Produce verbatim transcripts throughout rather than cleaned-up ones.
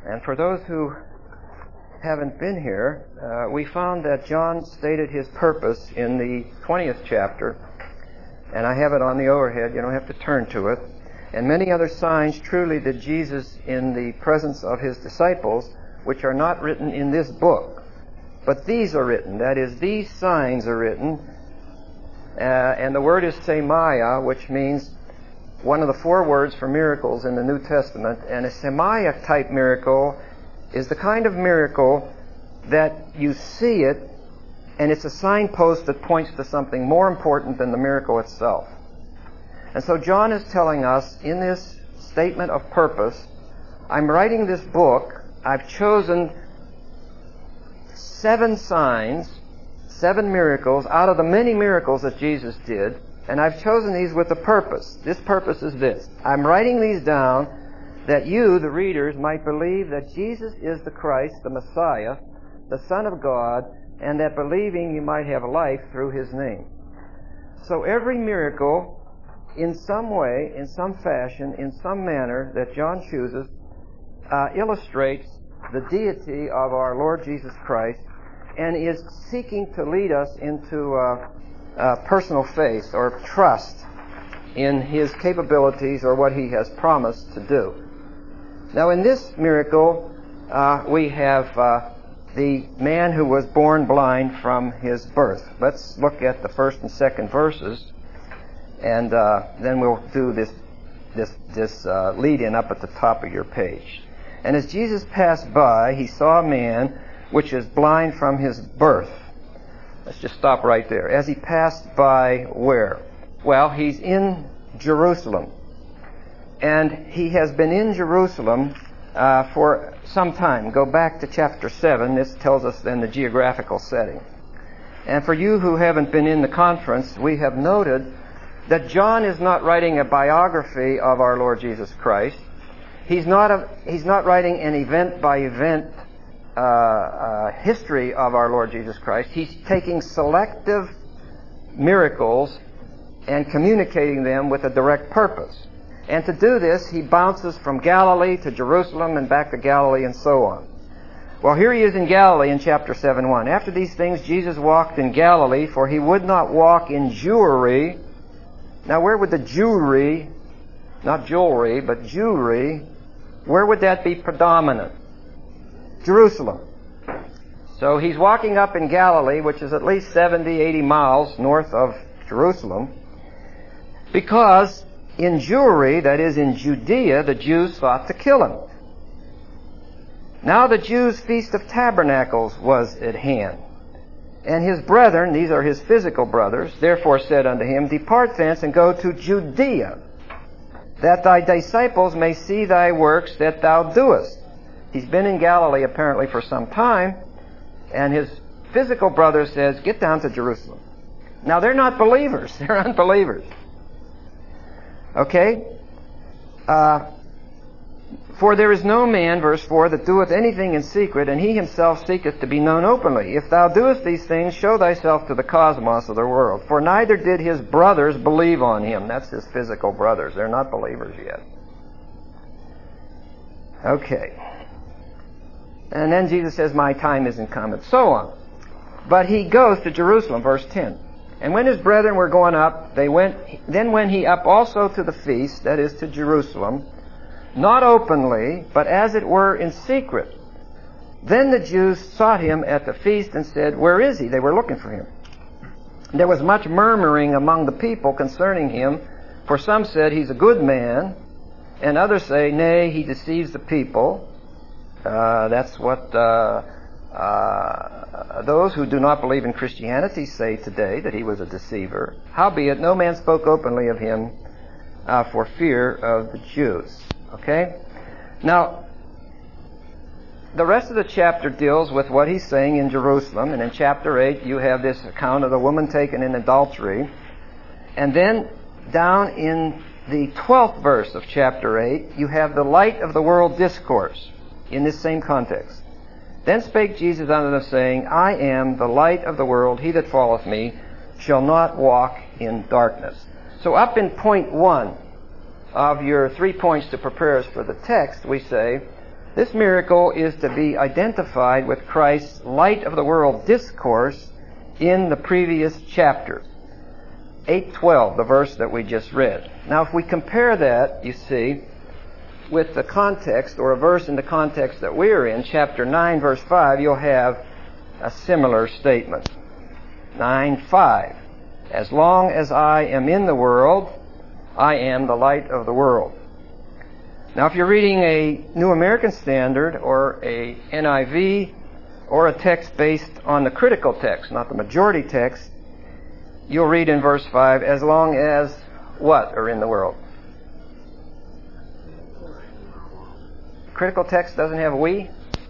And for those who haven't been here, uh, we found that John stated his purpose in the twentieth chapter, and I have it on the overhead. You don't have to turn to it. And many other signs truly did Jesus in the presence of his disciples, which are not written in this book. But these are written. That is, these signs are written. Uh, and the word is semaya, which means one of the four words for miracles in the New Testament. And a semaya type miracle is the kind of miracle that you see it, and it's a signpost that points to something more important than the miracle itself. And so John is telling us in this statement of purpose, I'm writing this book, I've chosen seven signs, seven miracles out of the many miracles that Jesus did, and I've chosen these with a purpose. This purpose is this. I'm writing these down that you, the readers, might believe that Jesus is the Christ, the Messiah, the Son of God, and that believing you might have life through his name. So every miracle, in some way, in some fashion, in some manner that John chooses, uh, illustrates the deity of our Lord Jesus Christ and is seeking to lead us into uh, uh, personal faith or trust in his capabilities or what he has promised to do. Now, in this miracle, uh, we have uh, the man who was born blind from his birth. Let's look at the first and second verses, and uh, then we'll do this this this uh, lead-in up at the top of your page. And as Jesus passed by, he saw a man which is blind from his birth. Let's just stop right there. As he passed by where? Well, he's in Jerusalem. And he has been in Jerusalem uh, for some time. Go back to chapter seven. This tells us then the geographical setting. And for you who haven't been in the conference, we have noted that John is not writing a biography of our Lord Jesus Christ. He's not, a, he's not writing an event-by-event uh, uh, history of our Lord Jesus Christ. He's taking selective miracles and communicating them with a direct purpose. And to do this, he bounces from Galilee to Jerusalem and back to Galilee and so on. Well, here he is in Galilee in chapter seven one. After these things, Jesus walked in Galilee, for he would not walk in Jewry. Now, where would the Jewry, not jewelry, but Jewry, where would that be predominant? Jerusalem. So he's walking up in Galilee, which is at least seventy, eighty miles north of Jerusalem, because in Jewry, that is in Judea, the Jews sought to kill him. Now the Jews' Feast of Tabernacles was at hand. And his brethren, these are his physical brothers, therefore said unto him, Depart thence and go to Judea, that thy disciples may see thy works that thou doest. He's been in Galilee apparently for some time, and his physical brother says, Get down to Jerusalem. Now they're not believers, they're unbelievers. Okay? Uh, For there is no man, verse four, that doeth anything in secret, and he himself seeketh to be known openly. If thou doest these things, show thyself to the cosmos of the world. For neither did his brothers believe on him. That's his physical brothers. They're not believers yet. Okay. And then Jesus says, My time isn't come, and so on. But he goes to Jerusalem, verse ten. And when his brethren were going up, they went. Then went he up also to the feast, that is to Jerusalem, not openly, but as it were in secret. Then the Jews sought him at the feast and said, Where is he? They were looking for him. There was much murmuring among the people concerning him, for some said, He's a good man, and others say, Nay, he deceives the people. Uh, that's what uh, uh, those who do not believe in Christianity say today, that he was a deceiver. Howbeit, no man spoke openly of him uh, for fear of the Jews. Okay? Now, the rest of the chapter deals with what he's saying in Jerusalem. And in chapter eight, you have this account of the woman taken in adultery. And then down in the twelfth verse of chapter eight, you have the light of the world discourse in this same context. Then spake Jesus unto them, saying, I am the light of the world. He that followeth me shall not walk in darkness. So up in point one of your three points to prepare us for the text, we say, This miracle is to be identified with Christ's light of the world discourse in the previous chapter. eight twelve, the verse that we just read. Now, if we compare that, you see, with the context, or a verse in the context that we're in, chapter nine, verse five, you'll have a similar statement. nine five. As long as I am in the world, I am the light of the world. Now, if you're reading a New American Standard or a N I V or a text based on the critical text, not the majority text, you'll read in verse five, as long as what are in the world? Critical text doesn't have we?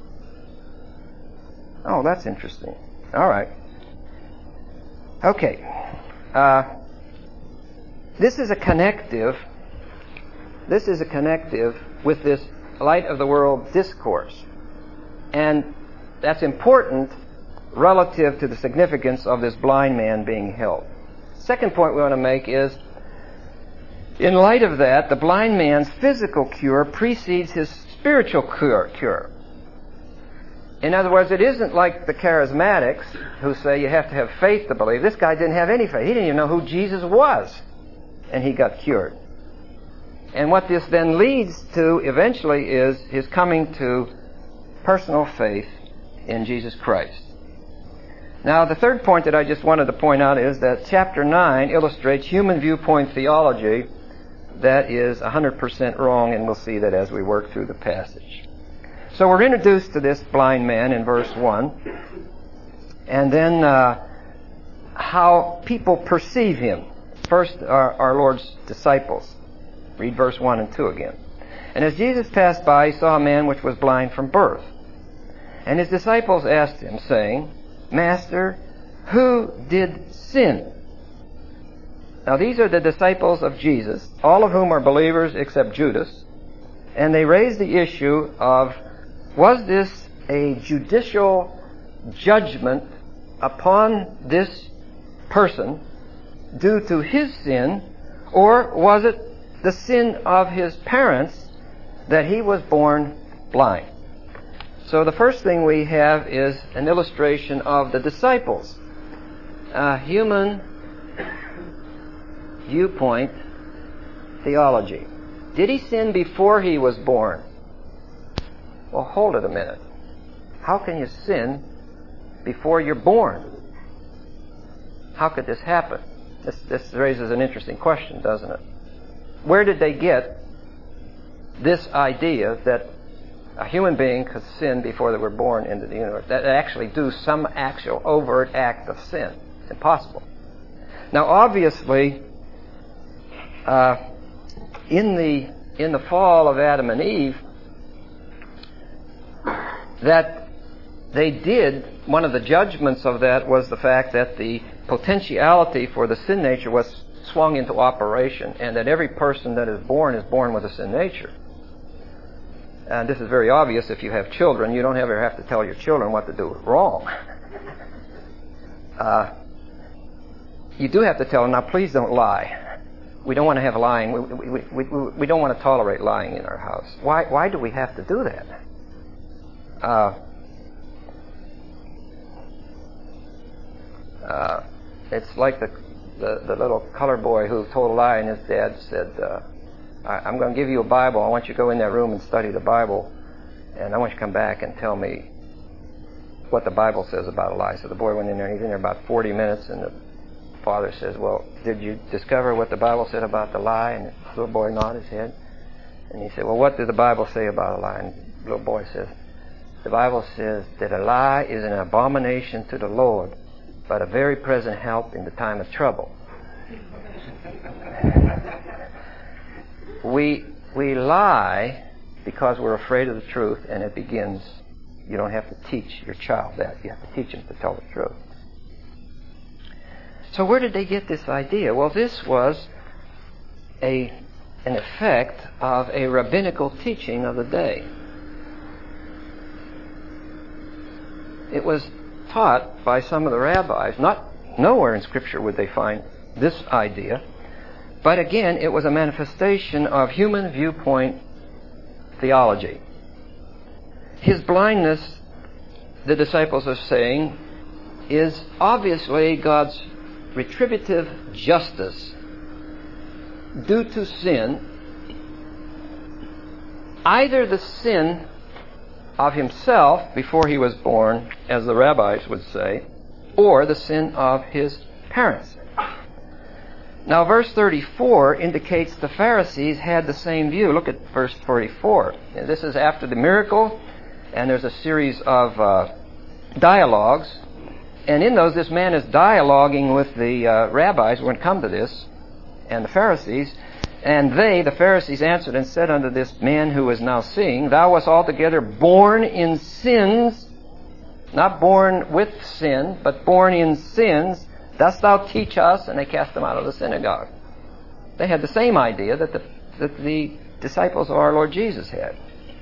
Oh, that's interesting. All right. Okay. Uh, this is a connective. This is a connective with this light of the world discourse. And that's important relative to the significance of this blind man being healed. Second point we want to make is, in light of that, the blind man's physical cure precedes his spiritual cure. cure. In other words, it isn't like the charismatics who say you have to have faith to believe. This guy didn't have any faith. He didn't even know who Jesus was, and he got cured. And what this then leads to eventually is his coming to personal faith in Jesus Christ. Now, the third point that I just wanted to point out is that chapter nine illustrates human viewpoint theology that is one hundred percent wrong, and we'll see that as we work through the passage. So we're introduced to this blind man in verse one, and then uh, how people perceive him. First, our, our Lord's disciples. Read verse one and two again. And as Jesus passed by, he saw a man which was blind from birth. And his disciples asked him, saying, Master, who did sin? Now these are the disciples of Jesus, all of whom are believers except Judas. And they raised the issue of, was this a judicial judgment upon this person due to his sin, or was it the sin of his parents that he was born blind? So the first thing we have is an illustration of the disciples. Uh, human viewpoint theology. Did he sin before he was born? Well, hold it a minute. How can you sin before you're born? How could this happen? This, this raises an interesting question, doesn't it? Where did they get this idea that a human being could sin before they were born into the universe? That actually do some actual overt act of sin. It's impossible. Now, obviously, uh, in the in the fall of Adam and Eve, that they did, one of the judgments of that was the fact that the potentiality for the sin nature was swung into operation, and that every person that is born is born with a sin nature. And this is very obvious if you have children. You don't ever have to tell your children what to do wrong. Uh, you do have to tell them, now please don't lie. We don't want to have lying. We, we, we, we, we don't want to tolerate lying in our house. Why, why do we have to do that? Uh, uh, it's like the, the the little color boy who told a lie, and his dad said, uh, I, I'm going to give you a Bible. I want you to go in that room and study the Bible, and I want you to come back and tell me what the Bible says about a lie. So the boy went in there, and he's in there about forty minutes, and the father says, well, did you discover what the Bible said about the lie? And the little boy nodded his head. And he said, well, what did the Bible say about a lie? And the little boy says, the Bible says that a lie is an abomination to the Lord, but a very present help in the time of trouble. we we lie because we're afraid of the truth, and it begins, you don't have to teach your child that. You have to teach him to tell the truth. So where did they get this idea? Well, this was a an effect of a rabbinical teaching of the day. It was taught by some of the rabbis. Not nowhere in Scripture would they find this idea, but again, it was a manifestation of human viewpoint theology. his blindness, the disciples are saying, is obviously God's retributive justice due to sin, either the sin of himself before he was born, as the rabbis would say, or the sin of his parents. Now, verse thirty-four indicates the Pharisees had the same view. Look at verse forty-four. And this is after the miracle, and there's a series of uh, dialogues. And in those, this man is dialoguing with the uh, rabbis. We're going to come to this, and the Pharisees. And they, the Pharisees, answered and said unto this man who was now seeing, Thou wast altogether born in sins, not born with sin, but born in sins. Dost thou teach us? And they cast him out of the synagogue. They had the same idea that the, that the disciples of our Lord Jesus had.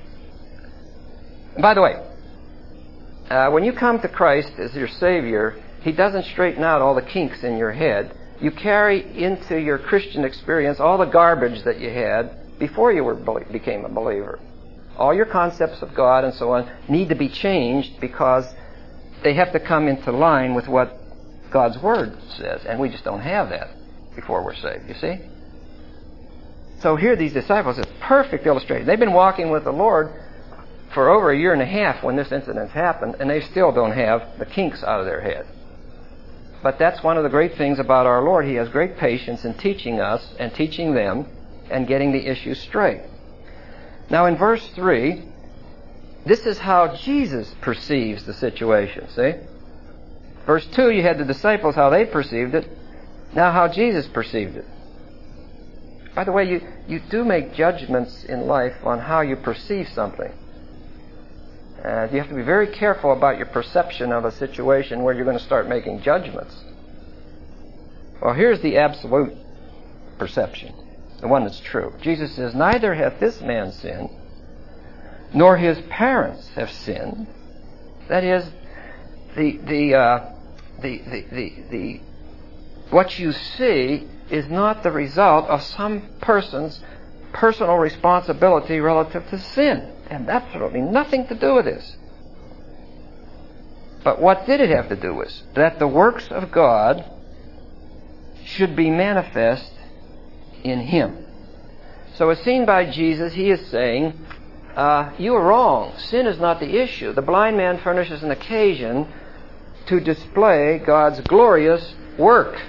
And by the way, uh, when you come to Christ as your Savior, He doesn't straighten out all the kinks in your head. You carry into your Christian experience all the garbage that you had before you were became a believer. All your concepts of God and so on need to be changed because they have to come into line with what God's Word says, and we just don't have that before we're saved, you see? So here these disciples, it's perfect illustration. They've been walking with the Lord for over a year and a half when this incident happened, and they still don't have the kinks out of their head. But that's one of the great things about our Lord. He has great patience in teaching us and teaching them and getting the issue straight. Now in verse three, this is how Jesus perceives the situation, see? Verse two, you had the disciples, how they perceived it. Now how Jesus perceived it. By the way, you, you do make judgments in life on how you perceive something. Uh, you have to be very careful about your perception of a situation where you're going to start making judgments. Well, here's the absolute perception, the one that's true. Jesus says, Neither hath this man sinned, nor his parents have sinned. That is, the the uh, the, the the the what you see is not the result of some person's personal responsibility relative to sin. And absolutely nothing to do with this. But what did it have to do with? That the works of God should be manifest in Him. So as seen by Jesus, He is saying, uh, you are wrong. Sin is not the issue. The blind man furnishes an occasion to display God's glorious work.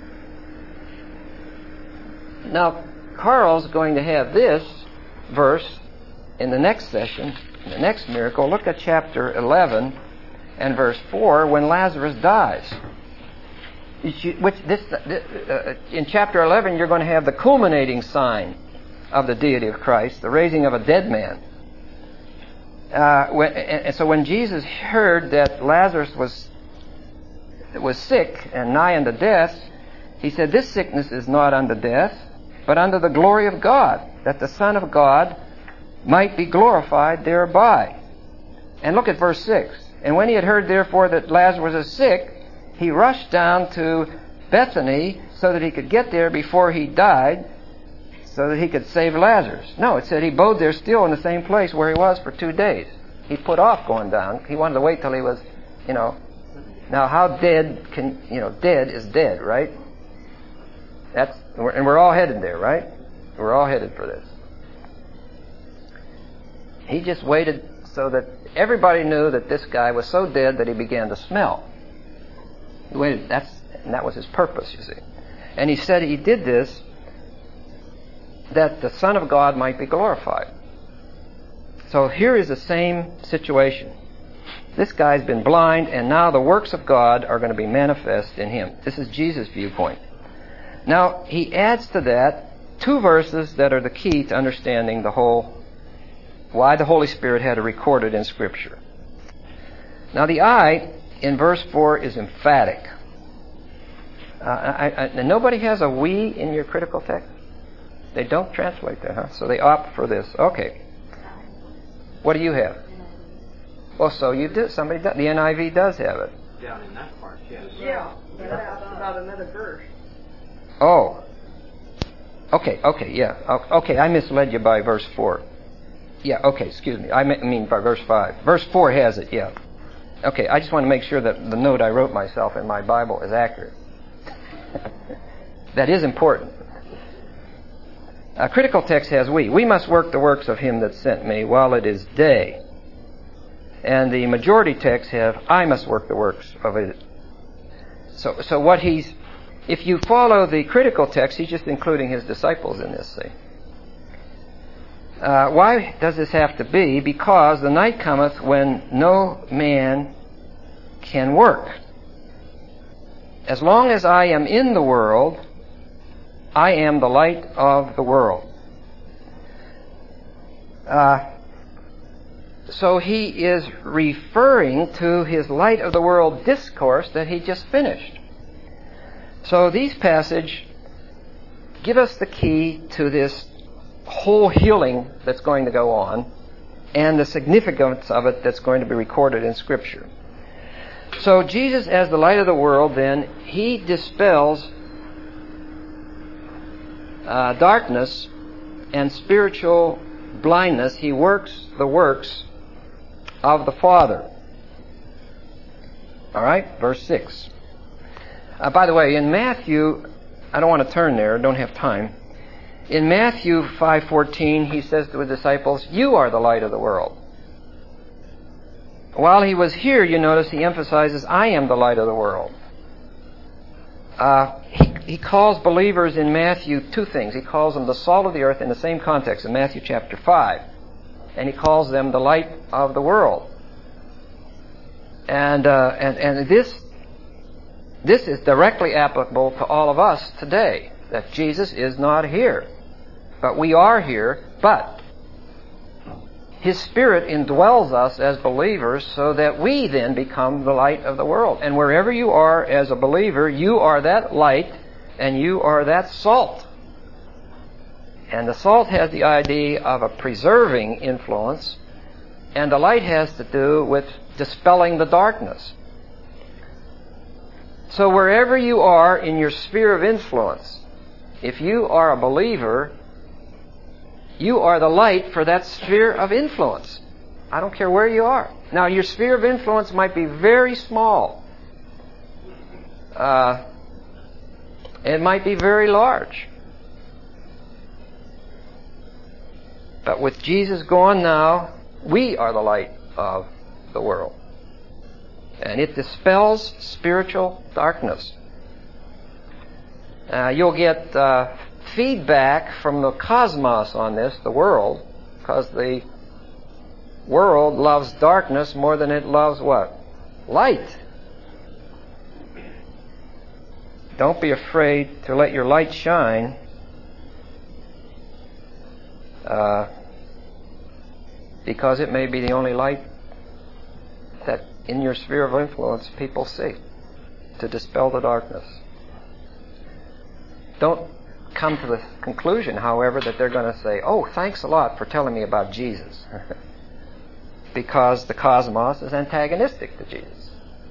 Now, Carl's going to have this verse in the next session, in the next miracle. Look at chapter eleven and verse four, when Lazarus dies. Which this, uh, in chapter eleven, you're going to have the culminating sign of the deity of Christ, the raising of a dead man. Uh, when, and so when Jesus heard that Lazarus was was sick and nigh unto death, He said, This sickness is not unto death, but unto the glory of God, that the Son of God might be glorified thereby. And look at verse six. And when he had heard therefore that Lazarus was sick, he rushed down to Bethany so that he could get there before he died, so that he could save Lazarus. No, it said he abode there still in the same place where he was for two days. He put off going down. He wanted to wait till he was, you know. Now, how dead can, you know, dead is dead, right? That's, and we're all headed there, right? We're all headed for this. He just waited so that everybody knew that this guy was so dead that he began to smell. He waited. That's, and that was his purpose, you see. And he said he did this that the Son of God might be glorified. So here is the same situation. This guy's been blind, and now the works of God are going to be manifest in him. This is Jesus' viewpoint. Now, he adds to that two verses that are the key to understanding the whole, why the Holy Spirit had to record it in Scripture. Now, the I in verse four is emphatic. Uh, I, I, and nobody has a we in your critical text? They don't translate that, huh? So they opt for this. Okay. What do you have? Well, so you do. Somebody does. The N I V does have it. Down in that part, yes. Yeah, but that's about another verse. Oh. Okay, okay, yeah. Okay, I misled you by verse four. Yeah, okay, excuse me. I mean by verse five. Verse four has it, yeah. Okay, I just want to make sure that the note I wrote myself in my Bible is accurate. That is important. A critical text has we. We must work the works of him that sent me while it is day. And the majority text have I must work the works of it. So, so what he's, if you follow the critical text, he's just including his disciples in this, see. Uh, why does this have to be? Because the night cometh when no man can work. As long as I am in the world, I am the light of the world. Uh, so he is referring to his light of the world discourse that he just finished. So these passages give us the key to this whole healing that's going to go on and the significance of it that's going to be recorded in Scripture. So Jesus, as the light of the world, then, he dispels uh, darkness and spiritual blindness. He works the works of the Father. All right, verse six. Uh, by the way, in Matthew, I don't want to turn there, I don't have time. In Matthew five fourteen, he says to his disciples, "You are the light of the world." While he was here, you notice he emphasizes, "I am the light of the world." Uh, he, he calls believers in Matthew two things. He calls them the salt of the earth in the same context in Matthew chapter five. And he calls them the light of the world. And uh, and and this this is directly applicable to all of us today, that Jesus is not here. But we are here, but His Spirit indwells us as believers so that we then become the light of the world. And wherever you are as a believer, you are that light and you are that salt. And the salt has the idea of a preserving influence, and the light has to do with dispelling the darkness. So wherever you are in your sphere of influence, if you are a believer, you are the light for that sphere of influence. I don't care where you are. Now, your sphere of influence might be very small. Uh, it might be very large. But with Jesus gone now, we are the light of the world. And it dispels spiritual darkness. Uh, you'll get uh, feedback from the cosmos on this, the world, because the world loves darkness more than it loves what? Light. Don't be afraid to let your light shine. Uh, because it may be the only light that in your sphere of influence people see to dispel the darkness. Don't come to the conclusion, however, that they're going to say, "Oh, thanks a lot for telling me about Jesus," because the cosmos is antagonistic to Jesus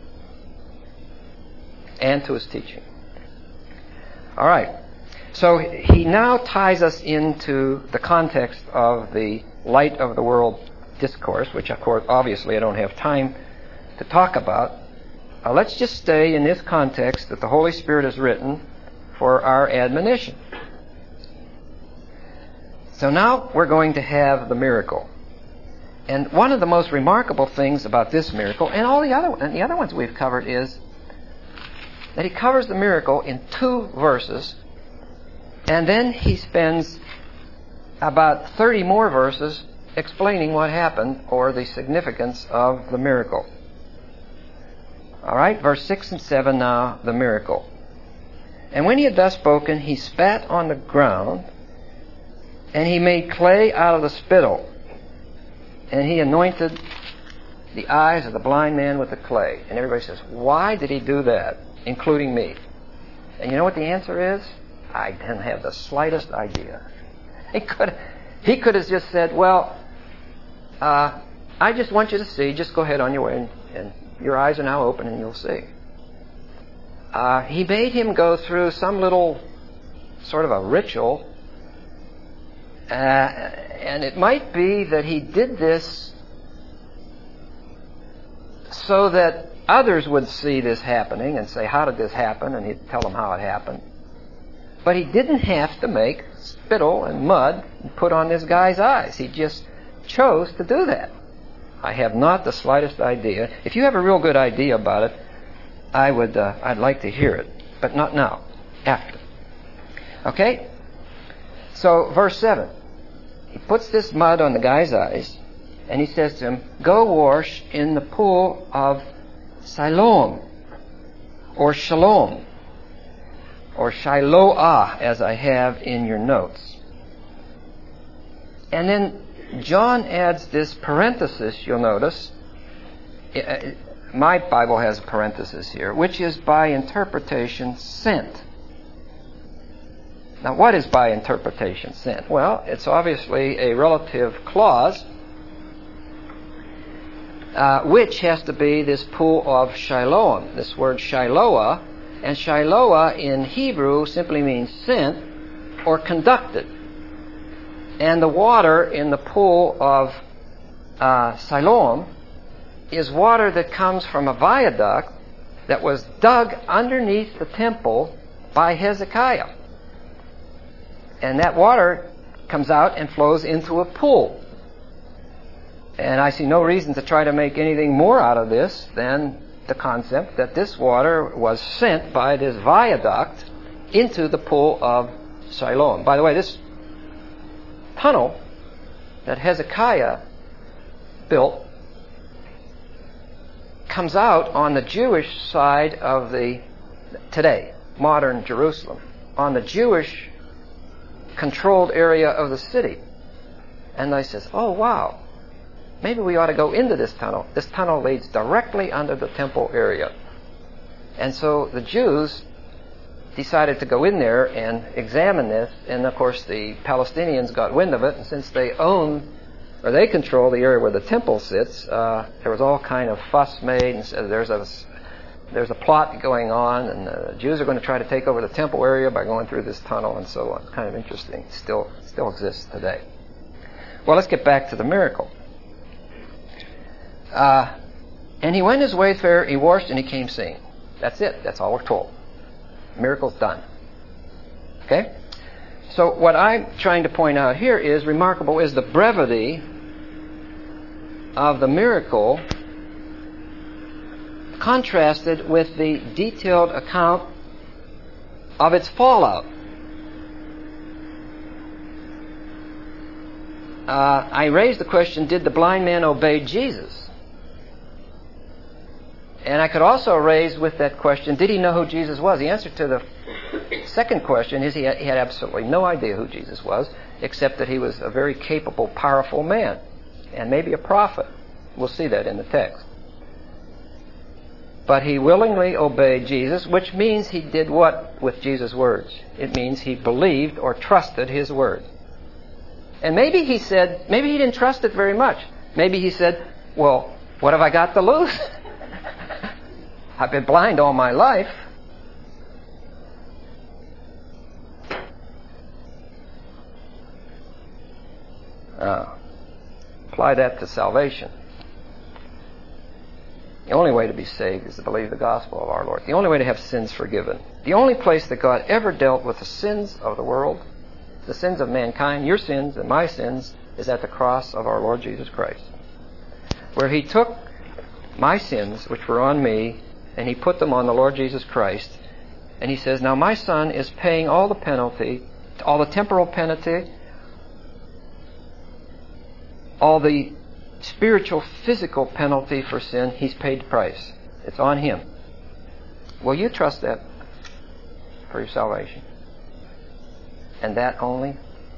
and to His teaching. All right. So he now ties us into the context of the light of the world discourse, which, of course, obviously I don't have time to talk about. Uh, let's just stay in this context that the Holy Spirit has written for our admonition. So now we're going to have the miracle. And one of the most remarkable things about this miracle, and all the other and the other ones we've covered, is that he covers the miracle in two verses. And then he spends about thirty more verses explaining what happened or the significance of the miracle. All right, verse six and seven now, the miracle. "And when he had thus spoken, he spat on the ground, and he made clay out of the spittle, and he anointed the eyes of the blind man with the clay." And everybody says, "Why did he do that?" Including me. And you know what the answer is? I didn't have the slightest idea. He could, he could have just said, "Well, uh, I just want you to see. Just go ahead on your way, and, and your eyes are now open, and you'll see." Uh, he made him go through some little sort of a ritual. Uh, And it might be that he did this so that others would see this happening and say, how did this happen? And he'd tell them how it happened. But he didn't have to make spittle and mud and put on this guy's eyes. He just chose to do that. I have not the slightest idea. If you have a real good idea about it, I would, uh, I'd like to hear it. But not now. After. Okay? So, verse seven. He puts this mud on the guy's eyes, and he says to him, go wash in the pool of Siloam, or Shalom, or Shiloah, as I have in your notes. And then John adds this parenthesis, you'll notice. My Bible has a parenthesis here, which is by interpretation sent. Now, what is by interpretation sent? Well, it's obviously a relative clause, uh, which has to be this pool of Shiloam, this word Shiloah. And Shiloah in Hebrew simply means sent or conducted. And the water in the pool of uh, Siloam is water that comes from a viaduct that was dug underneath the temple by Hezekiah. And that water comes out and flows into a pool. And I see no reason to try to make anything more out of this than the concept that this water was sent by this viaduct into the pool of Siloam. By the way, this tunnel that Hezekiah built comes out on the Jewish side of the, today, modern Jerusalem, on the Jewish controlled area of the city. And I says, oh wow, maybe we ought to go into this tunnel. This tunnel leads directly under the temple area. And so the Jews decided to go in there and examine this, and of course the Palestinians got wind of it, and since they own, or they control the area where the temple sits, uh, there was all kind of fuss made, and so there's a there's a plot going on, and the Jews are going to try to take over the temple area by going through this tunnel, and so on. It's kind of interesting. Still, still exists today. Well, let's get back to the miracle. Uh, and he went his way fair, he washed, and he came seeing. That's it. That's all we're told. Miracle's done. Okay? So what I'm trying to point out here is remarkable is the brevity of the miracle contrasted with the detailed account of its fallout. Uh, I raised the question, did the blind man obey Jesus? And I could also raise with that question, did he know who Jesus was? The answer to the second question is he had, he had absolutely no idea who Jesus was, except that he was a very capable, powerful man, and maybe a prophet. We'll see that in the text. But he willingly obeyed Jesus, which means he did what with Jesus' words? It means he believed or trusted his word. And maybe he said, maybe he didn't trust it very much. Maybe he said, well, what have I got to lose? I've been blind all my life. Uh, apply that to salvation. The only way to be saved is to believe the gospel of our Lord. The only way to have sins forgiven. The only place that God ever dealt with the sins of the world, the sins of mankind, your sins and my sins, is at the cross of our Lord Jesus Christ, where he took my sins, which were on me, and he put them on the Lord Jesus Christ. And he says, now my son is paying all the penalty, all the temporal penalty, all the spiritual, physical penalty for sin. He's paid the price. It's on him. Will you trust that for your salvation? And that only?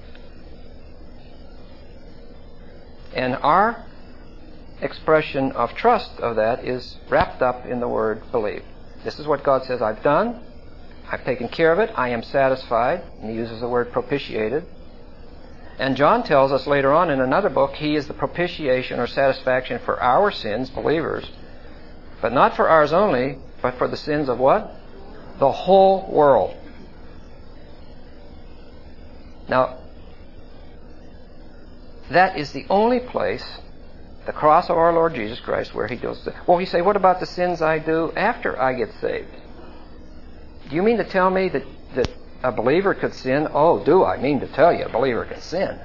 And our expression of trust of that is wrapped up in the word believe. This is what God says I've done. I've taken care of it. I am satisfied. And he uses the word propitiated. And John tells us later on in another book, he is the propitiation or satisfaction for our sins, believers, but not for ours only, but for the sins of what? The whole world. Now, that is the only place, the cross of our Lord Jesus Christ, where he goes to. Well, you say, what about the sins I do after I get saved? Do you mean to tell me that, that a believer could sin? Oh, do I mean to tell you a believer can sin?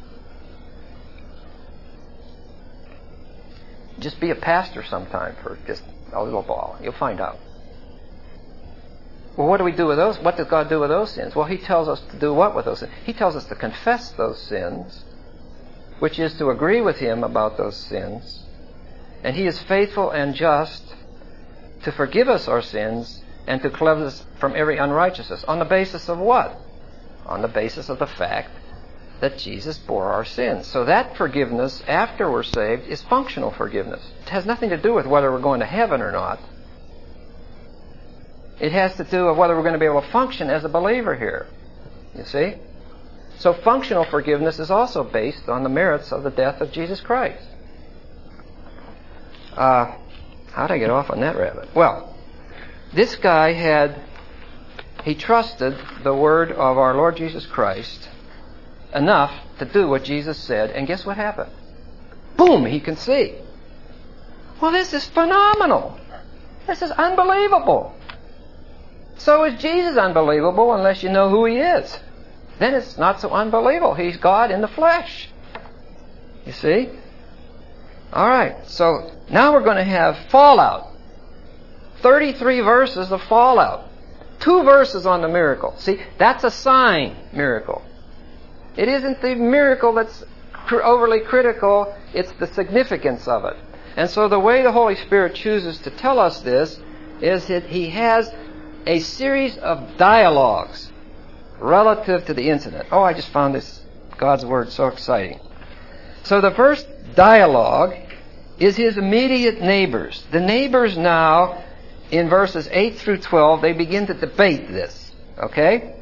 Just be a pastor sometime for just a little while. You'll find out. Well, what do we do with those? What does God do with those sins? Well, he tells us to do what with those sins? He tells us to confess those sins, which is to agree with him about those sins. And he is faithful and just to forgive us our sins and to cleanse us from every unrighteousness. On the basis of what? On the basis of the fact that Jesus bore our sins. So that forgiveness after we're saved is functional forgiveness. It has nothing to do with whether we're going to heaven or not. It has to do with whether we're going to be able to function as a believer here. You see? So functional forgiveness is also based on the merits of the death of Jesus Christ. Uh, how did I get off on that rabbit? Well, this guy had, he trusted the word of our Lord Jesus Christ enough to do what Jesus said, and guess what happened? Boom, he can see. Well, this is phenomenal. This is unbelievable. So is Jesus unbelievable unless you know who he is. Then it's not so unbelievable. He's God in the flesh. You see? All right, so now we're going to have fallout. thirty-three verses of fallout. Two verses on the miracle. See, that's a sign miracle. It isn't the miracle that's cr- overly critical, it's the significance of it. And so the way the Holy Spirit chooses to tell us this is that he has a series of dialogues relative to the incident. Oh, I just found this, God's Word, so exciting. So the first dialogue is his immediate neighbors. The neighbors now, in verses eight through twelve, they begin to debate this. Okay?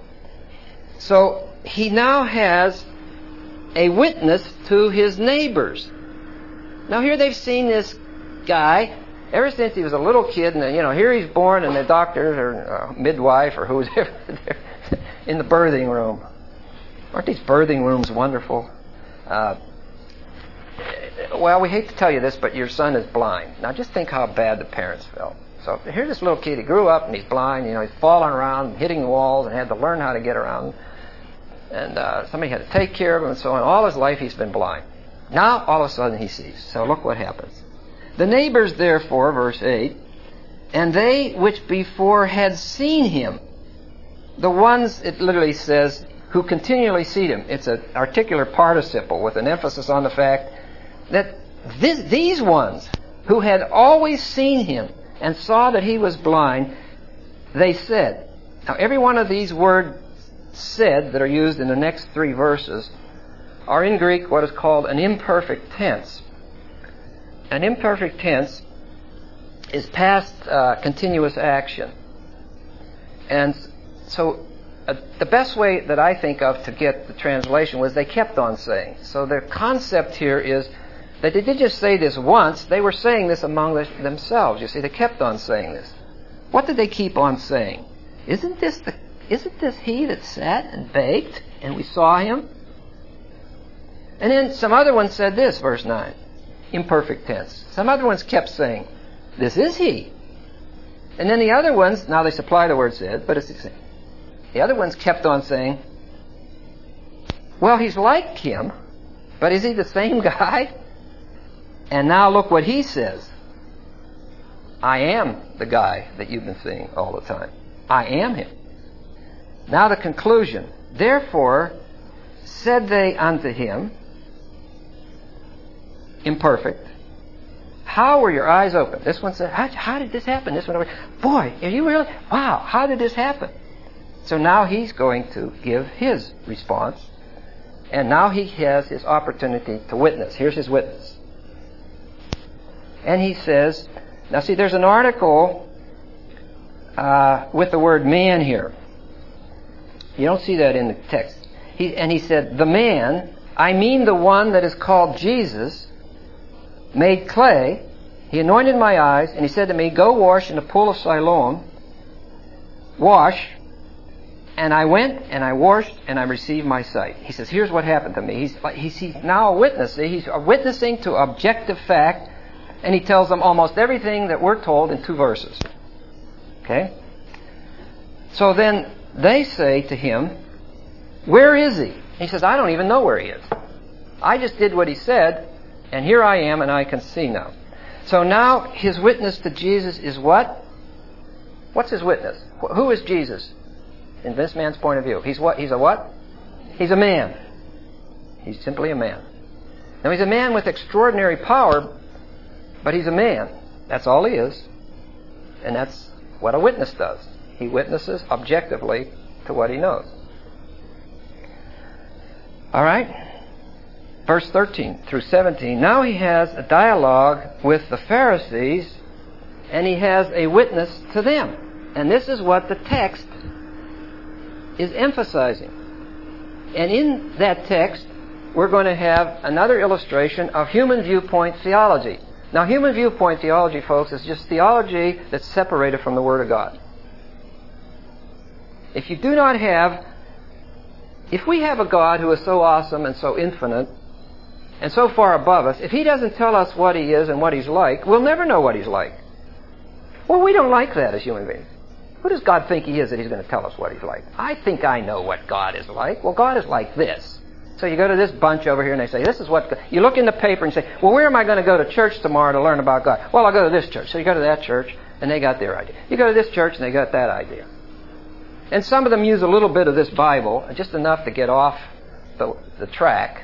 So he now has a witness to his neighbors. Now here they've seen this guy ever since he was a little kid, and you know, here he's born, and the doctors or uh, midwife or who's in the birthing room. Aren't these birthing rooms wonderful? Uh, well, we hate to tell you this, but your son is blind. Now just think how bad the parents felt. So here's this little kid. He grew up and he's blind. You know, he's falling around, hitting walls, and had to learn how to get around. And uh, somebody had to take care of him and so on. All his life he's been blind. Now all of a sudden he sees. So look what happens. The neighbors therefore, verse eight, and they which before had seen him, the ones, it literally says, who continually see him. It's an articular participle with an emphasis on the fact that this, these ones who had always seen him and saw that he was blind, they said. Now every one of these words said that are used in the next three verses are in Greek what is called an imperfect tense. An imperfect tense is past uh, continuous action. And so uh, the best way that I think of to get the translation was they kept on saying. So the concept here is that they didn't just say this once, they were saying this among the, themselves. You see, they kept on saying this. What did they keep on saying? Isn't this the, isn't this he that sat and baked and we saw him? And then some other ones said this, verse nine. Imperfect tense. Some other ones kept saying, this is he. And then the other ones, now they supply the word said, but it's the same. The other ones kept on saying, well, he's like him, but is he the same guy? And now look what he says. I am the guy that you've been seeing all the time. I am him. Now the conclusion. Therefore said they unto him, imperfect, how were your eyes open? This one said, how, how did this happen? This one over, boy, are you really? Wow, how did this happen? So now he's going to give his response. And now he has his opportunity to witness. Here's his witness. And he says, now see, there's an article uh, with the word man here. You don't see that in the text. He, and he said, the man, I mean the one that is called Jesus, made clay. He anointed my eyes, and he said to me, go wash in the pool of Siloam. Wash. and I went and I washed and I received my sight. He says, here's what happened to me. He's, he's, he's now a witness. He's witnessing to objective fact, and he tells them almost everything that we're told in two verses. Okay? So then they say to him, where is he? He says, I don't even know where he is. I just did what he said, and here I am, and I can see now. So now his witness to Jesus is what? What's his witness? Who is Jesus in this man's point of view? He's what? He's a what? He's a man. He's simply a man. Now he's a man with extraordinary power, but he's a man. That's all he is. And that's what a witness does. He witnesses objectively to what he knows. All right? Verse thirteen through seventeen. Now he has a dialogue with the Pharisees, and he has a witness to them. And this is what the text is emphasizing. And in that text, we're going to have another illustration of human viewpoint theology. Now, human viewpoint theology, folks, is just theology that's separated from the Word of God. If you do not have, if we have a God who is so awesome and so infinite and so far above us, if He doesn't tell us what He is and what He's like, we'll never know what He's like. Well, we don't like that as human beings. Who does God think He is that He's going to tell us what He's like? I think I know what God is like. Well, God is like this. So you go to this bunch over here and they say, this is what... You look in the paper and say, well, where am I going to go to church tomorrow to learn about God? Well, I'll go to this church. So you go to that church and they got their idea. You go to this church and they got that idea. And some of them use a little bit of this Bible, just enough to get off the, the track.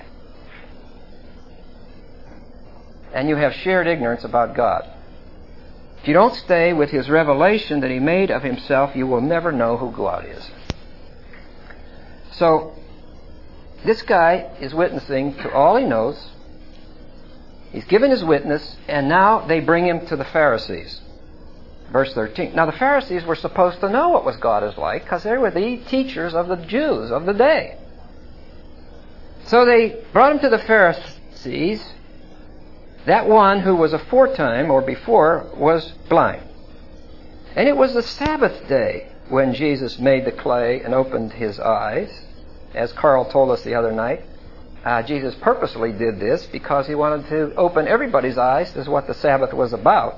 And you have shared ignorance about God. If you don't stay with His revelation that He made of Himself, you will never know who God is. So, this guy is witnessing to all he knows. He's given his witness, and now they bring him to the Pharisees. Verse thirteen. Now the Pharisees were supposed to know what was God is like, because they were the teachers of the Jews of the day. So they brought him to the Pharisees. That one who was aforetime, or before, was blind. And it was the Sabbath day when Jesus made the clay and opened his eyes. As Carl told us the other night, uh, Jesus purposely did this because He wanted to open everybody's eyes. This is what the Sabbath was about.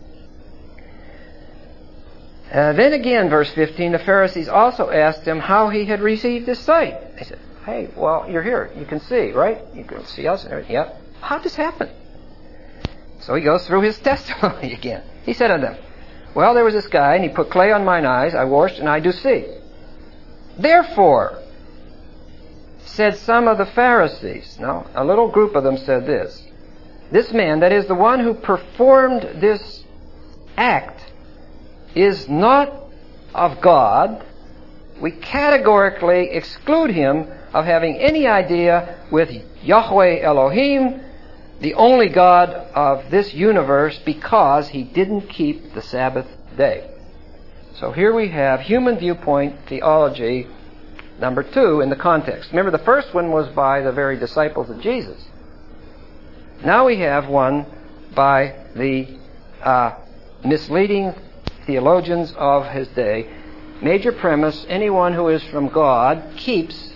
Uh, then again, verse fifteen, the Pharisees also asked Him how He had received His sight. They said, hey, well, you're here. You can see, right? You can see us. Yep. How'd this happen? So He goes through His testimony again. He said unto them, well, there was this guy, and he put clay on mine eyes. I washed, and I do see. Therefore, said some of the Pharisees. Now, a little group of them said this. This man, that is the one who performed this act, is not of God. We categorically exclude him of having any idea with Yahweh Elohim, the only God of this universe, because he didn't keep the Sabbath day. So here we have human viewpoint theology number two in the context. Remember, the first one was by the very disciples of Jesus. Now we have one by the uh, misleading theologians of his day. Major premise, anyone who is from God keeps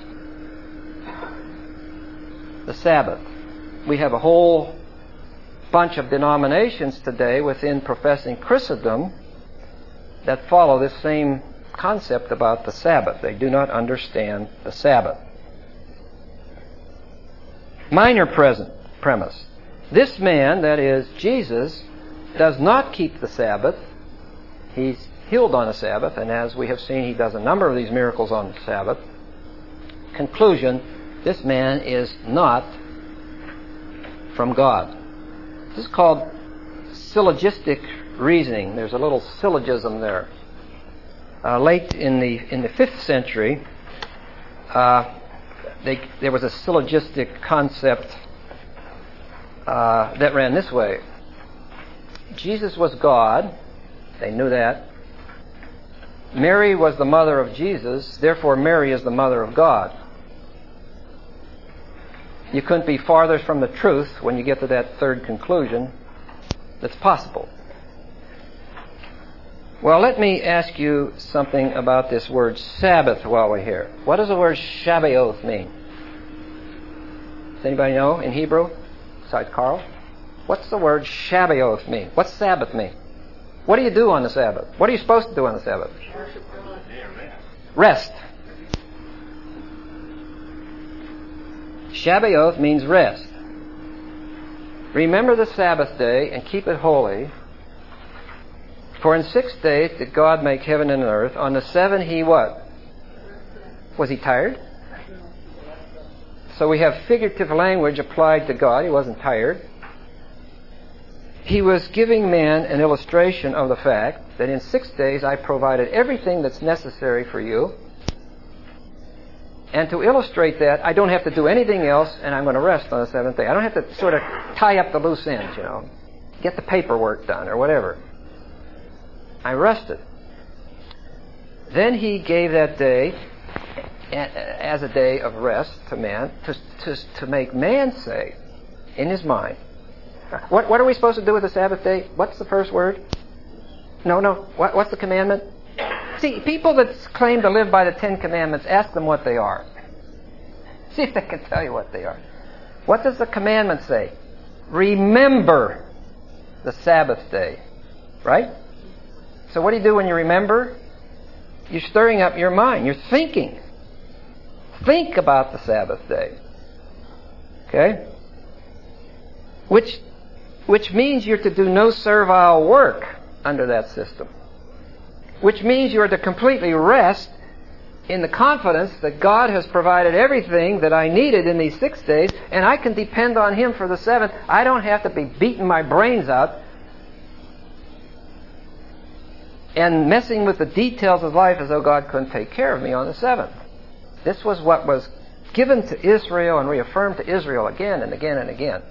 the Sabbath. We have a whole bunch of denominations today within professing Christendom that follow this same concept about the Sabbath. They do not understand the Sabbath. Minor present premise. This man, that is Jesus, does not keep the Sabbath. He's healed on the Sabbath, and as we have seen, he does a number of these miracles on the Sabbath. Conclusion, this man is not from God. This is called syllogistic reasoning. There's a little syllogism there. Uh, late in the in the fifth century, uh, they, there was a syllogistic concept uh, that ran this way. Jesus was God. They knew that. Mary was the mother of Jesus. Therefore, Mary is the mother of God. You couldn't be farther from the truth when you get to that third conclusion that's possible. Well, let me ask you something about this word Sabbath while we're here. What does the word Shabbaoth mean? Does anybody know in Hebrew? Besides Carl? What's the word Shabbaoth mean? What's Sabbath mean? What do you do on the Sabbath? What are you supposed to do on the Sabbath? Rest. Shabbaoth means rest. Remember the Sabbath day and keep it holy. For in six days did God make heaven and earth. On the seventh he what? Was he tired? So we have figurative language applied to God. He wasn't tired. He was giving man an illustration of the fact that in six days I provided everything that's necessary for you. And to illustrate that, I don't have to do anything else, and I'm going to rest on the seventh day. I don't have to sort of tie up the loose ends, you know, get the paperwork done or whatever. I rested. Then he gave that day as a day of rest to man, to, to, to make man say in his mind, what, what are we supposed to do with the Sabbath day? What's the first word? No, no. What, what's the commandment? See, people that claim to live by the Ten Commandments, ask them what they are. See if they can tell you what they are. What does the commandment say? Remember the Sabbath day. Right? So what do you do when you remember? You're stirring up your mind. You're thinking. Think about the Sabbath day. Okay? Which, which means you're to do no servile work under that system. Which means you are to completely rest in the confidence that God has provided everything that I needed in these six days, and I can depend on Him for the seventh. I don't have to be beating my brains out and messing with the details of life as though God couldn't take care of me on the seventh. This was what was given to Israel and reaffirmed to Israel again and again and again.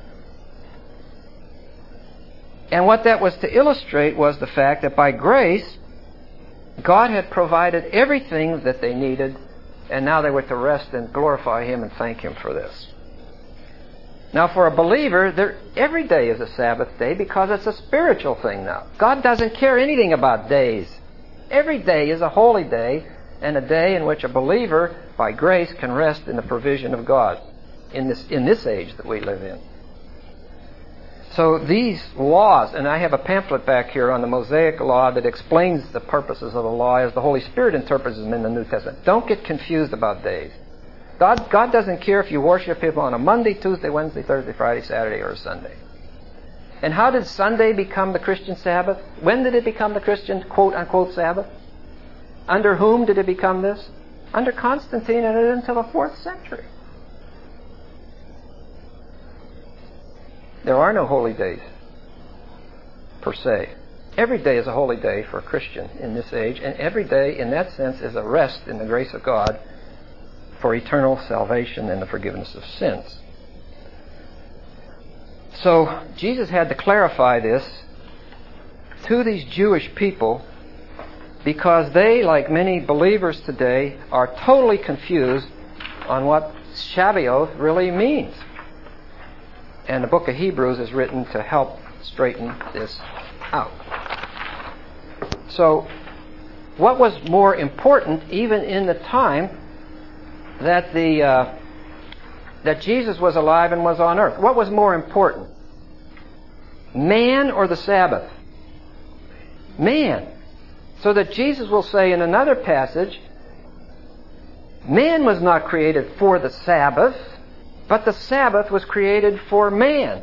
And what that was to illustrate was the fact that by grace, God had provided everything that they needed, and now they were to rest and glorify Him and thank Him for this. Now, for a believer, there, every day is a Sabbath day because it's a spiritual thing now. God doesn't care anything about days. Every day is a holy day, and a day in which a believer, by grace, can rest in the provision of God in this, in this age that we live in. So these laws, and I have a pamphlet back here on the Mosaic Law that explains the purposes of the law as the Holy Spirit interprets them in the New Testament. Don't get confused about days. God, God doesn't care if you worship Him on a Monday, Tuesday, Wednesday, Thursday, Friday, Saturday, or a Sunday. And how did Sunday become the Christian Sabbath? When did it become the Christian quote-unquote Sabbath? Under whom did it become this? Under Constantine, and until the fourth century. There are no holy days, per se. Every day is a holy day for a Christian in this age, and every day, in that sense, is a rest in the grace of God for eternal salvation and the forgiveness of sins. So, Jesus had to clarify this to these Jewish people because they, like many believers today, are totally confused on what Shabbaoth really means. And the book of Hebrews is written to help straighten this out. So, what was more important, even in the time that the uh, that Jesus was alive and was on earth? What was more important? Man or the Sabbath? Man. So that Jesus will say in another passage, man was not created for the Sabbath, but the Sabbath was created for man.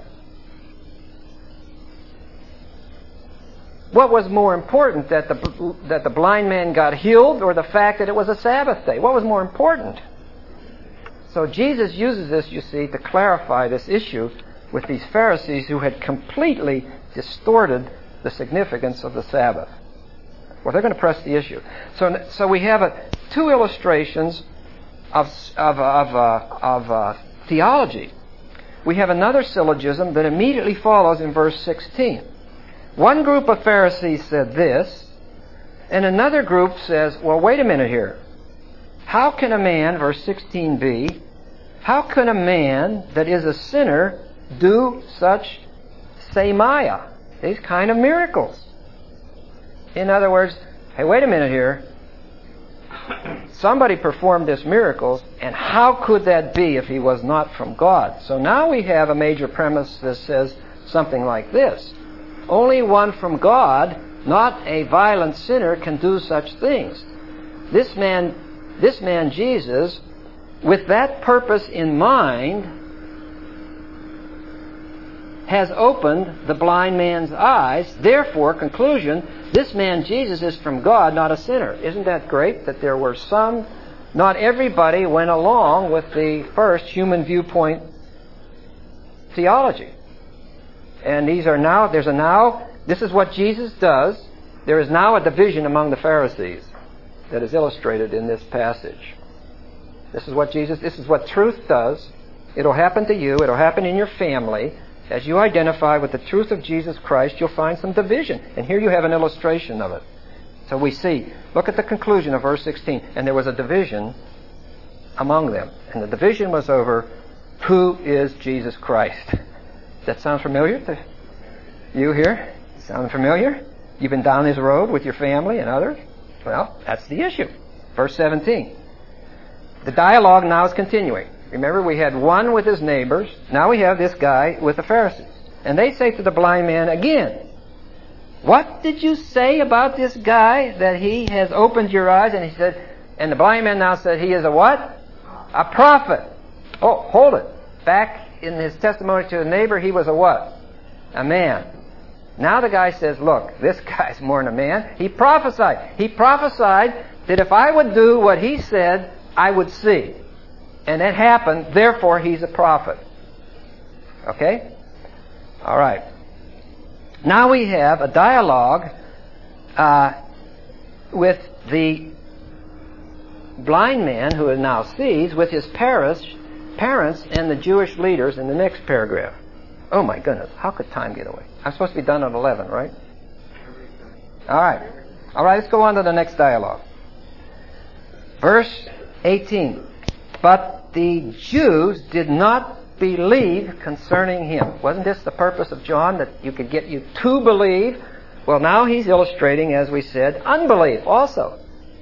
What was more important, that the, that the blind man got healed, or the fact that it was a Sabbath day? What was more important? So Jesus uses this, you see, to clarify this issue with these Pharisees who had completely distorted the significance of the Sabbath. Well, they're going to press the issue. So, so we have a, two illustrations of, of, of, uh, of uh, theology. We have another syllogism that immediately follows in verse sixteen. One group of Pharisees said this, and another group says, well, wait a minute here. How can a man, verse sixteen b, how can a man that is a sinner do such semaya, these kind of miracles? In other words, hey, wait a minute here. Somebody performed this miracles, and how could that be if he was not from God? So now we have a major premise that says something like this. Only one from God, not a violent sinner, can do such things. This man, this man Jesus, with that purpose in mind, has opened the blind man's eyes. Therefore, conclusion, this man Jesus is from God, not a sinner. Isn't that great that there were some, not everybody went along with the first human viewpoint theology. And these are now, there's a now, this is what Jesus does. There is now a division among the Pharisees that is illustrated in this passage. This is what Jesus, this is what truth does. It'll happen to you, it'll happen in your family. As you identify with the truth of Jesus Christ, you'll find some division. And here you have an illustration of it. So we see, look at the conclusion of verse sixteen. And there was a division among them. And the division was over who is Jesus Christ. Does that sound familiar to you here? Sound familiar? You've been down this road with your family and others? Well, that's the issue. Verse seventeen. The dialogue now is continuing. Remember, we had one with his neighbors. Now we have this guy with the Pharisees. And they say to the blind man again, what did you say about this guy that he has opened your eyes? And he said, and the blind man now said, he is a what? A prophet. Oh, hold it. Back in his testimony to the neighbor, he was a what? A man. Now the guy says, look, this guy's more than a man. He prophesied. He prophesied that if I would do what he said, I would see. And it happened, therefore he's a prophet. Okay? All right. Now we have a dialogue uh, with the blind man who now sees with his parents, parents and the Jewish leaders in the next paragraph. Oh my goodness, how could time get away? I'm supposed to be done at eleven, right? All right. All right, let's go on to the next dialogue. Verse eighteen. But the Jews did not believe concerning him. Wasn't this the purpose of John, that you could get you to believe? Well, now he's illustrating, as we said, unbelief also.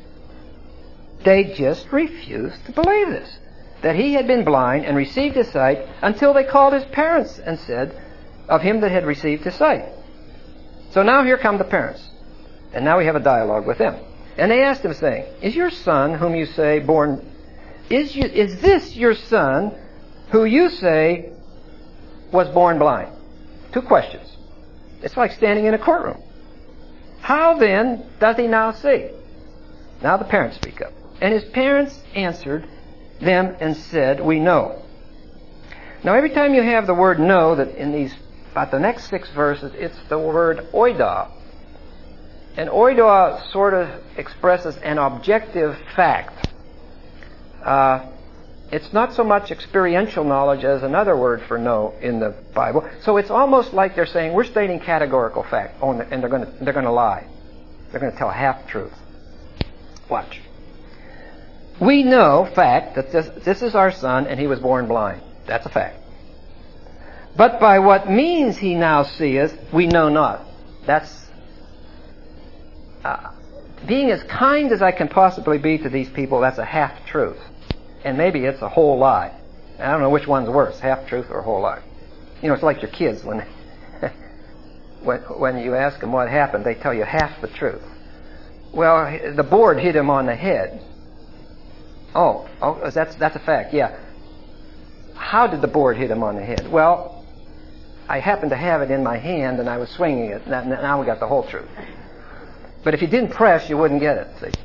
They just refused to believe this, that he had been blind and received his sight, until they called his parents and said of him that had received his sight. So now here come the parents. And now we have a dialogue with them. And they asked him, saying, Is your son, whom you say born... Is, you, is this your son, who you say was born blind? Two questions. It's like standing in a courtroom. How then does he now see? Now the parents speak up. And his parents answered them and said, We know. Now every time you have the word know, that in these, about the next six verses, it's the word oida. And oida sort of expresses an objective fact. Uh, it's not so much experiential knowledge as another word for know in the Bible. So it's almost like they're saying, we're stating categorical fact. Oh, and they're going to they're going to lie. They're going to tell half truth. Watch. We know, fact, that this, this is our son and he was born blind. That's a fact. But by what means he now seeth, we know not. That's uh, being as kind as I can possibly be to these people. That's a half truth. And maybe it's a whole lie. I don't know which one's worse, half truth or a whole lie. You know, it's like your kids when when, when you ask them what happened, they tell you half the truth. Well, the board hit him on the head. Oh, oh, that's that's a fact. Yeah. How did the board hit him on the head? Well, I happened to have it in my hand and I was swinging it. Now we got the whole truth. But if you didn't press, you wouldn't get it. See.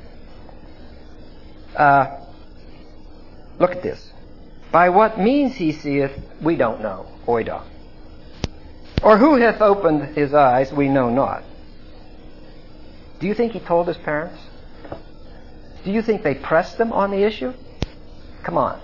Uh, Look at this. By what means he seeth, we don't know. Oida. Or who hath opened his eyes, we know not. Do you think he told his parents? Do you think they pressed them on the issue? Come on.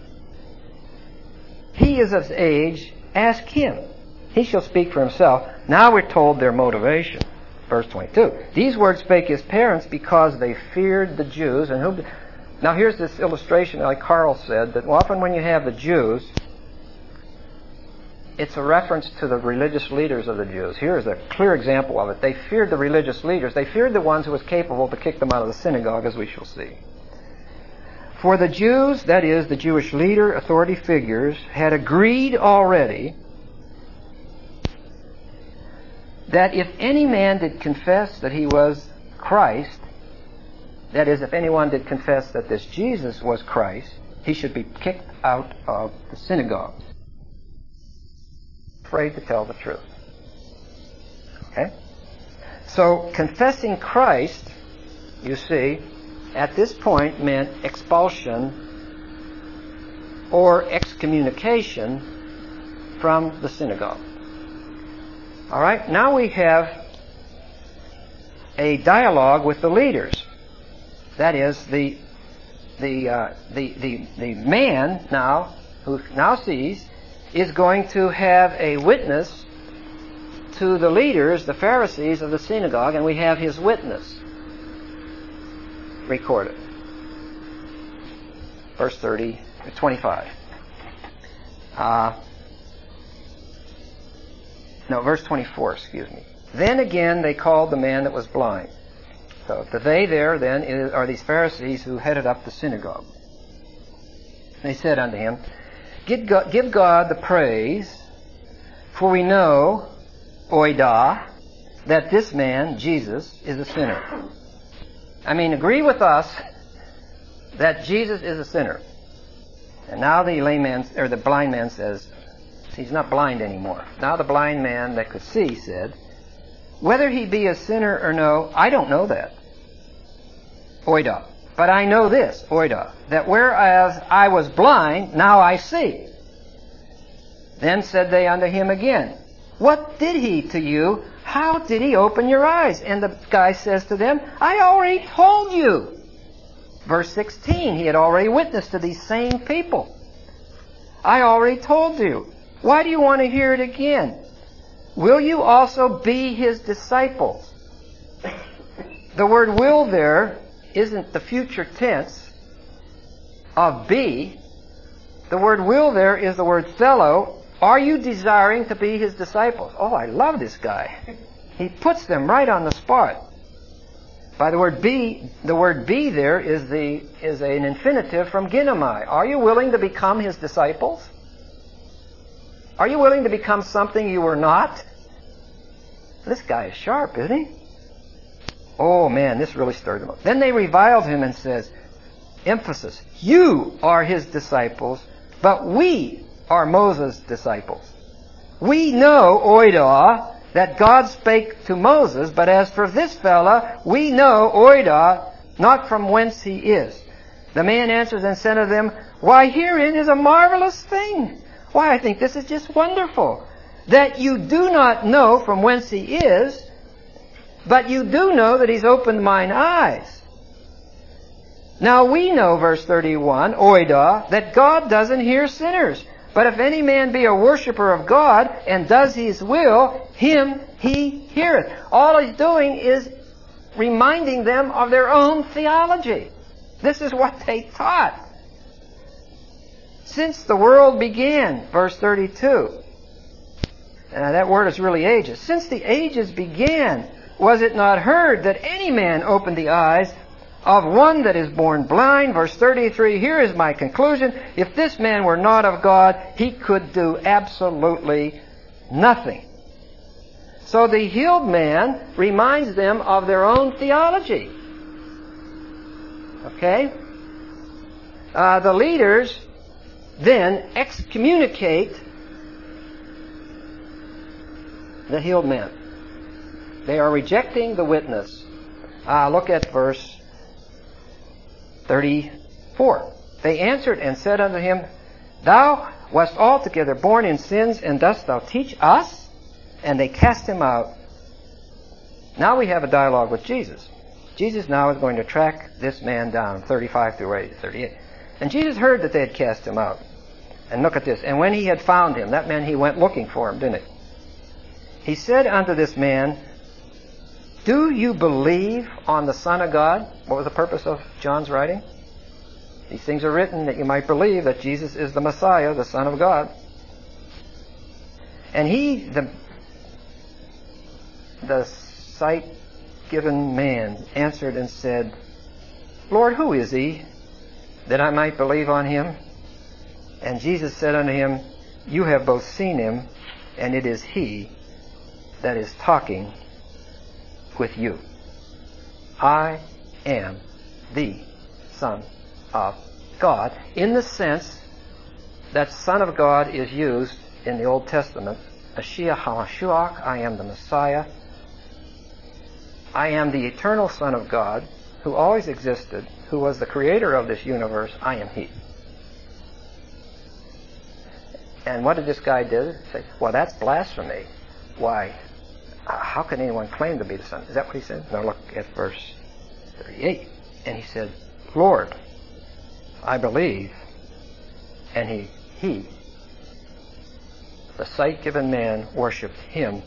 He is of age, ask him. He shall speak for himself. Now we're told their motivation. Verse twenty-two. These words spake his parents because they feared the Jews. And who... Now here's this illustration, like Carl said, that often when you have the Jews, it's a reference to the religious leaders of the Jews. Here is a clear example of it. They feared the religious leaders. They feared the ones who was capable to kick them out of the synagogue, as we shall see. For the Jews, that is, the Jewish leader, authority figures, had agreed already that if any man did confess that he was Christ, that is, if anyone did confess that this Jesus was Christ, he should be kicked out of the synagogue. Afraid to tell the truth. Okay? So, confessing Christ, you see, at this point meant expulsion or excommunication from the synagogue. All right? Now we have a dialogue with the leaders. That is, the the uh, the the the man now who now sees is going to have a witness to the leaders, the Pharisees of the synagogue, and we have his witness recorded. Verse thirty, twenty-five. Uh, no, verse twenty-four, excuse me. Then again they called the man that was blind. So the they there then is, are these Pharisees who headed up the synagogue. They said unto him, Give God, give God the praise, for we know, oida, that this man, Jesus, is a sinner. I mean, agree with us that Jesus is a sinner. And now the layman, or the blind man says, he's not blind anymore. Now the blind man that could see said, whether he be a sinner or no, I don't know that. Oida. But I know this, oida, that whereas I was blind, now I see. Then said they unto him again, what did he to you? How did he open your eyes? And the guy says to them, I already told you. Verse sixteen, he had already witnessed to these same people. I already told you. Why do you want to hear it again? Will you also be his disciples? The word will there isn't the future tense of be. The word will there is the word thelo. Are you desiring to be his disciples? Oh, I love this guy. He puts them right on the spot. By the word be, the word be there is the is an infinitive from ginomai. Are you willing to become his disciples? Are you willing to become something you were not? This guy is sharp, isn't he? Oh man, this really stirred them up. Then they reviled him and says, emphasis, you are his disciples, but we are Moses' disciples. We know, oida, that God spake to Moses, but as for this fella, we know, oida, not from whence he is. The man answers and said to them, why, herein is a marvelous thing. Why, I think this is just wonderful. That you do not know from whence he is, but you do know that he's opened mine eyes. Now we know, verse thirty-one, oida, that God doesn't hear sinners. But if any man be a worshipper of God and does his will, him he heareth. All he's doing is reminding them of their own theology. This is what they taught. Since the world began, verse thirty-two. Uh, that word is really ages. Since the ages began, was it not heard that any man opened the eyes of one that is born blind? Verse thirty-three, here is my conclusion. If this man were not of God, he could do absolutely nothing. So the healed man reminds them of their own theology. Okay? Uh, the leaders then excommunicate the healed man. They are rejecting the witness. Uh, look at verse thirty-four. They answered and said unto him, thou wast altogether born in sins, and dost thou teach us? And they cast him out. Now we have a dialogue with Jesus. Jesus now is going to track this man down, thirty-five through thirty-eight. And Jesus heard that they had cast him out. And look at this. And when he had found him, that meant he went looking for him, didn't it? He said unto this man, do you believe on the Son of God? What was the purpose of John's writing? These things are written that you might believe that Jesus is the Messiah, the Son of God. And he, the, the sight-given man, answered and said, Lord, who is he, that I might believe on him? And Jesus said unto him, You have both seen him, and it is he that is talking with you. I am the Son of God, in the sense that Son of God is used in the Old Testament. Mashiach HaMashiach, I am the Messiah. I am the eternal Son of God, who always existed, who was the creator of this universe. I am he. And what did this guy do? He said, well, that's blasphemy. Why? How can anyone claim to be the Son? Is that what he said? Now look at verse thirty-eight. And he said, Lord, I believe. And he, he, the sight-given man, worshipped him,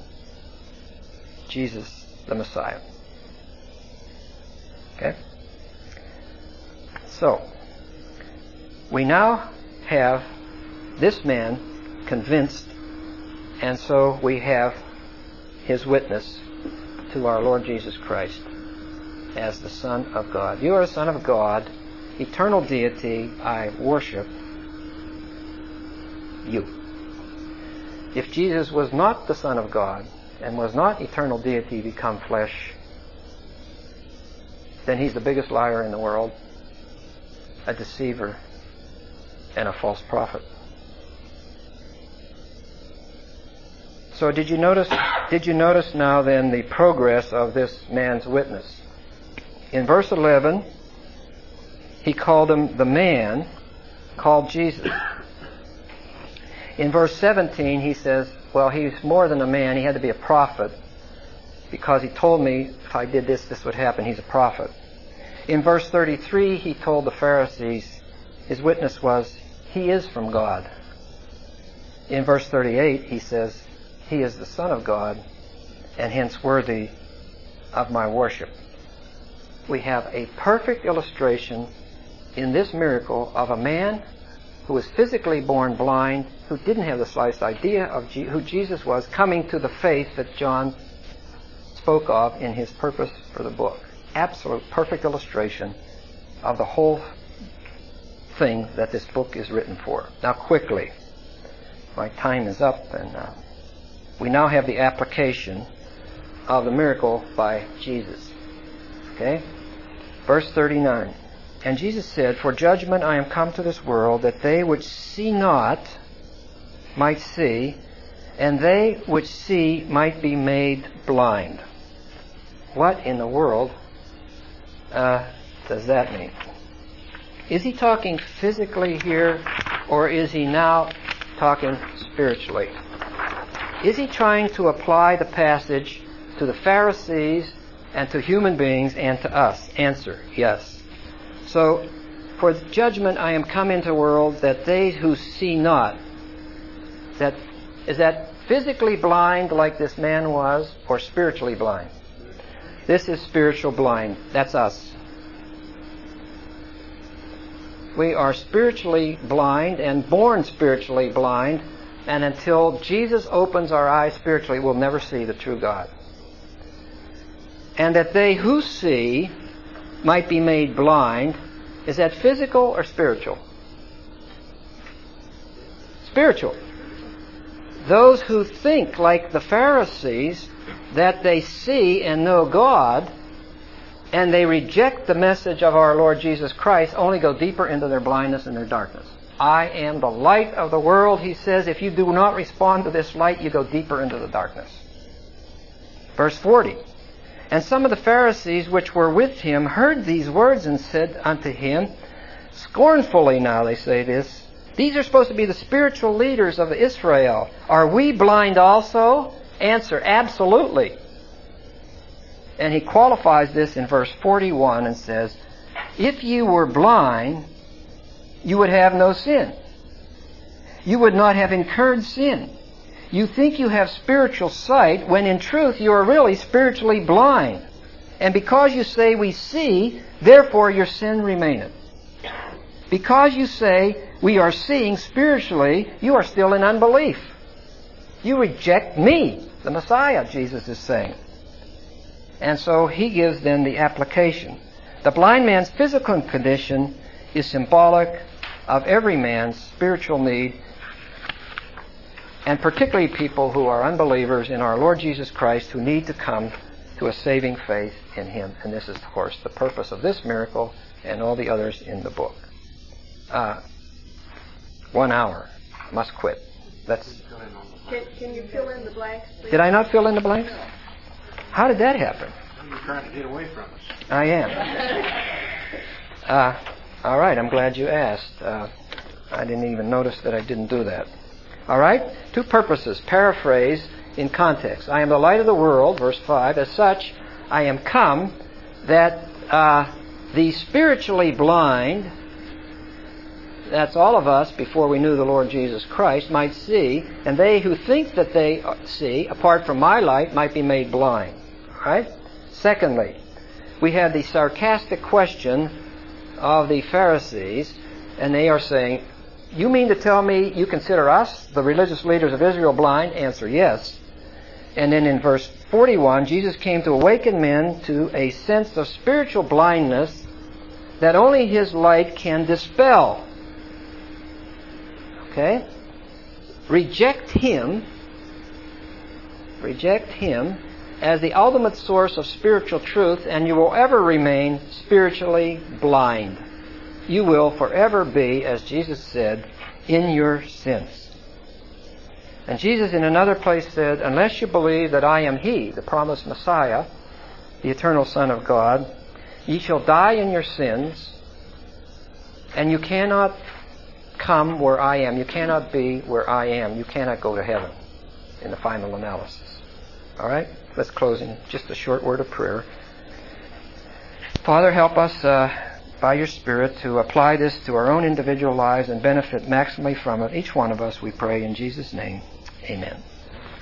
Jesus the Messiah. Okay? So, we now have this man convinced, and so we have his witness to our Lord Jesus Christ as the Son of God. You are a Son of God, eternal deity. I worship you. If Jesus was not the Son of God and was not eternal deity become flesh, then he's the biggest liar in the world, a deceiver, and a false prophet. So did you notice did you notice now then the progress of this man's witness? In verse eleven, he called him the man called Jesus. In verse seventeen, he says, well, he's more than a man. He had to be a prophet because he told me if I did this, this would happen. He's a prophet. In verse thirty-three, he told the Pharisees, his witness was, he is from God. In verse thirty-eight, he says, he is the Son of God and hence worthy of my worship. We have a perfect illustration in this miracle of a man who was physically born blind, who didn't have the slightest idea of G- who Jesus was, coming to the faith that John spoke of in his purpose for the book. Absolute perfect illustration of the whole thing that this book is written for. Now quickly, my time is up, and uh, we now have the application of the miracle by Jesus. Okay? Verse thirty-nine. And Jesus said, For judgment I am come to this world, that they which see not might see, and they which see might be made blind. What in the world uh, does that mean? Is he talking physically here, or is he now talking spiritually? Is he trying to apply the passage to the Pharisees and to human beings and to us? Answer, yes. So, for judgment I am come into the world, that they who see not, that is that physically blind like this man was, or spiritually blind? This is spiritual blind. That's us. We are spiritually blind and born spiritually blind, and until Jesus opens our eyes spiritually, we'll never see the true God. And that they who see might be made blind. Is that physical or spiritual? Spiritual. Those who think like the Pharisees that they see and know God, and they reject the message of our Lord Jesus Christ, only go deeper into their blindness and their darkness. I am the light of the world, he says. If you do not respond to this light, you go deeper into the darkness. Verse forty. And some of the Pharisees which were with him heard these words and said unto him, scornfully now they say this, these are supposed to be the spiritual leaders of Israel. Are we blind also? Answer, absolutely. And he qualifies this in verse forty-one and says, if you were blind, you would have no sin. You would not have incurred sin. You think you have spiritual sight, when in truth you are really spiritually blind. And because you say we see, therefore your sin remaineth. Because you say we are seeing spiritually, you are still in unbelief. You reject me, the Messiah, Jesus is saying. And so he gives then the application. The blind man's physical condition is symbolic of every man's spiritual need, and particularly people who are unbelievers in our Lord Jesus Christ who need to come to a saving faith in him. And this is, of course, the purpose of this miracle and all the others in the book. Uh, one hour. Must quit. That's. Can, can you fill in the blanks, please? Did I not fill in the blanks? How did that happen? You're trying to get away from us. I am. Uh, all right, I'm glad you asked. Uh, I didn't even notice that I didn't do that. All right, two purposes. Paraphrase in context. I am the light of the world, verse five. As such, I am come that uh, the spiritually blind, that's all of us before we knew the Lord Jesus Christ, might see, and they who think that they see, apart from my light, might be made blind. Right? Secondly, we have the sarcastic question of the Pharisees, and they are saying, you mean to tell me you consider us, the religious leaders of Israel, blind? Answer, yes. And then in verse forty-one, Jesus came to awaken men to a sense of spiritual blindness that only his light can dispel. Okay? Reject him, reject him as the ultimate source of spiritual truth, and you will ever remain spiritually blind. You will forever be, as Jesus said, in your sins. And Jesus in another place said, unless you believe that I am he, the promised Messiah, the eternal Son of God, ye shall die in your sins, and you cannot come where I am. You cannot be where I am. You cannot go to heaven in the final analysis. All right? Let's close in just a short word of prayer. Father, help us uh, by your Spirit to apply this to our own individual lives and benefit maximally from it. Each one of us, we pray in Jesus' name. Amen.